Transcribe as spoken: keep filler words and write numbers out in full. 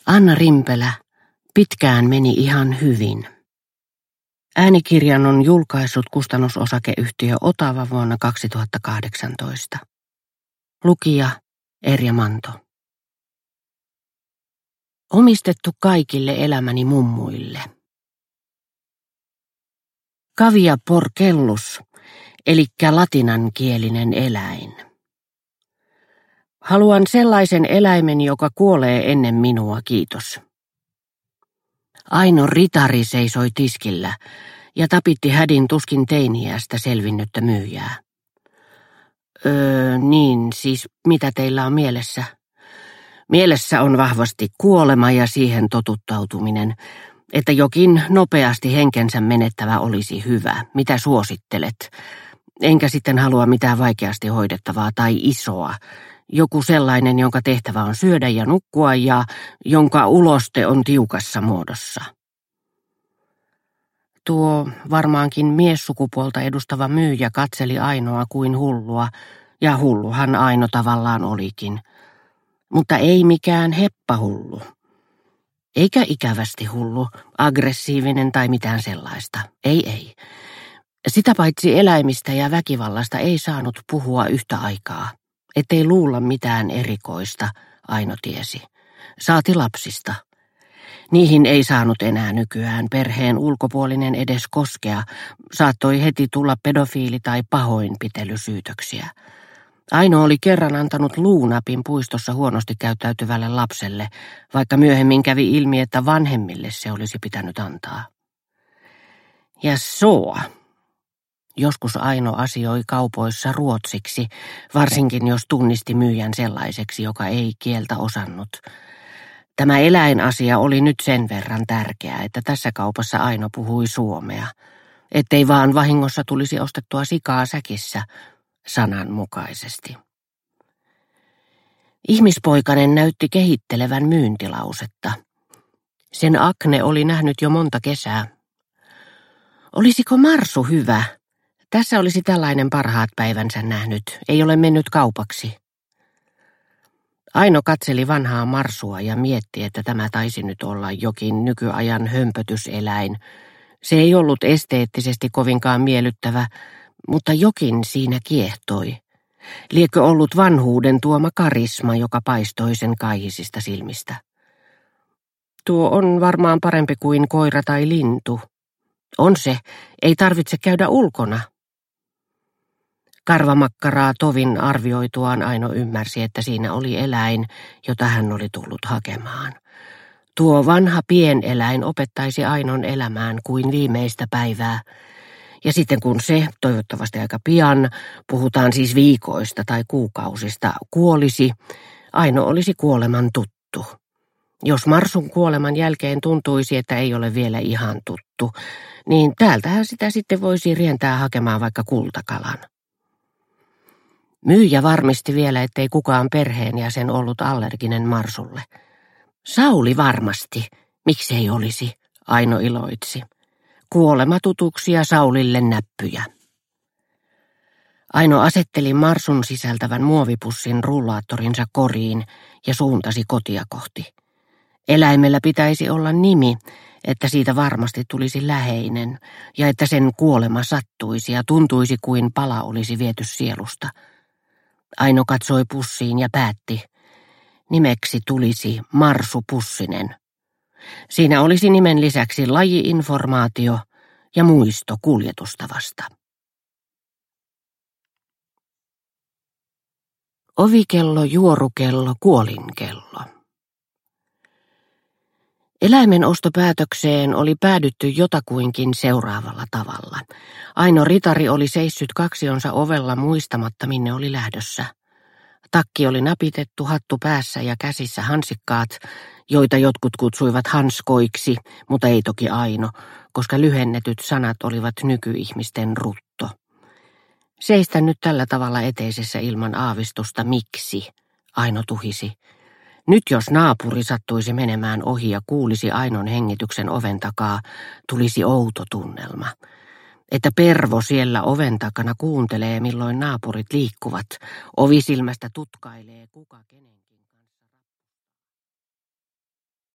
Anna Rimpelä, pitkään meni ihan hyvin. Äänikirjan on julkaissut kustannusosakeyhtiö Otava vuonna kaksituhattakahdeksantoista. Lukija Erja Manto. Omistettu kaikille elämäni mummuille. Cavia porcellus, elikkä latinankielinen eläin. Haluan sellaisen eläimen, joka kuolee ennen minua, kiitos. Aino ritari seisoi tiskillä ja tapitti hädin tuskin teiniästä selvinnyttä myyjää. Öö, niin, siis mitä teillä on mielessä? Mielessä on vahvasti kuolema ja siihen totuttautuminen, että jokin nopeasti henkensä menettävä olisi hyvä. Mitä suosittelet? Enkä sitten halua mitään vaikeasti hoidettavaa tai isoa. Joku sellainen, jonka tehtävä on syödä ja nukkua ja jonka uloste on tiukassa muodossa. Tuo varmaankin miessukupuolta edustava myyjä katseli Ainoa kuin hullua, ja hulluhan Aino tavallaan olikin. Mutta ei mikään heppahullu. Eikä ikävästi hullu, aggressiivinen tai mitään sellaista. Ei, ei. Sitä paitsi eläimistä ja väkivallasta ei saanut puhua yhtä aikaa. Ettei luulla mitään erikoista, Aino tiesi. Saati lapsista. Niihin ei saanut enää nykyään perheen ulkopuolinen edes koskea. Saattoi heti tulla pedofiili- tai pahoinpitelysyytöksiä. Aino oli kerran antanut luunapin puistossa huonosti käyttäytyvälle lapselle, vaikka myöhemmin kävi ilmi, että vanhemmille se olisi pitänyt antaa. Ja soa. Joskus Aino asioi kaupoissa ruotsiksi, varsinkin jos tunnisti myyjän sellaiseksi, joka ei kieltä osannut. Tämä eläinasia oli nyt sen verran tärkeä, että tässä kaupassa Aino puhui suomea, ettei vaan vahingossa tulisi ostettua sikaa säkissä sananmukaisesti. Ihmispoikainen näytti kehittelevän myyntilausetta. Sen akne oli nähnyt jo monta kesää. Olisiko marsu hyvä? Tässä olisi tällainen parhaat päivänsä nähnyt, ei ole mennyt kaupaksi. Aino katseli vanhaa marsua ja mietti, että tämä taisi nyt olla jokin nykyajan hömpötyseläin. Se ei ollut esteettisesti kovinkaan miellyttävä, mutta jokin siinä kiehtoi. Liekö ollut vanhuuden tuoma karisma, joka paistoi sen kaihisista silmistä. Tuo on varmaan parempi kuin koira tai lintu. On se, ei tarvitse käydä ulkona. Karvamakkaraa tovin arvioituaan Aino ymmärsi, että siinä oli eläin, jota hän oli tullut hakemaan. Tuo vanha pieneläin opettaisi Ainon elämään kuin viimeistä päivää. Ja sitten kun se, toivottavasti aika pian, puhutaan siis viikoista tai kuukausista, kuolisi, Aino olisi kuoleman tuttu. Jos marsun kuoleman jälkeen tuntuisi, että ei ole vielä ihan tuttu, niin täältähän sitä sitten voisi rientää hakemaan vaikka kultakalan. Myyjä varmisti vielä, ettei kukaan perheenjäsen ollut allerginen marsulle. Sauli varmasti, miksei olisi, Aino iloitsi. Kuolematutuksia Saulille näppyjä. Aino asetteli marsun sisältävän muovipussin rullaattorinsa koriin ja suuntasi kotia kohti. Eläimellä pitäisi olla nimi, että siitä varmasti tulisi läheinen ja että sen kuolema sattuisi ja tuntuisi kuin pala olisi viety sielusta. Aino katsoi pussiin ja päätti. Nimeksi tulisi Marsu Pussinen. Siinä olisi nimen lisäksi laji-informaatio ja muisto kuljetustavasta. Ovikello, juorukello, kuolinkello. Eläimen ostopäätökseen oli päädytty jotakuinkin seuraavalla tavalla. Aino ritari oli seissyt kaksionsa ovella muistamatta, minne oli lähdössä. Takki oli napitettu, hattu päässä ja käsissä hansikkaat, joita jotkut kutsuivat hanskoiksi, mutta ei toki Aino, koska lyhennetyt sanat olivat nykyihmisten rutto. Seistä nyt tällä tavalla eteisessä ilman aavistusta miksi, Aino tuhisi. Nyt jos naapuri sattuisi menemään ohi ja kuulisi Ainon hengityksen oven takaa, tulisi outo tunnelma. Että pervo siellä oven takana kuuntelee, milloin naapurit liikkuvat, ovisilmästä tutkailee kuka kenen.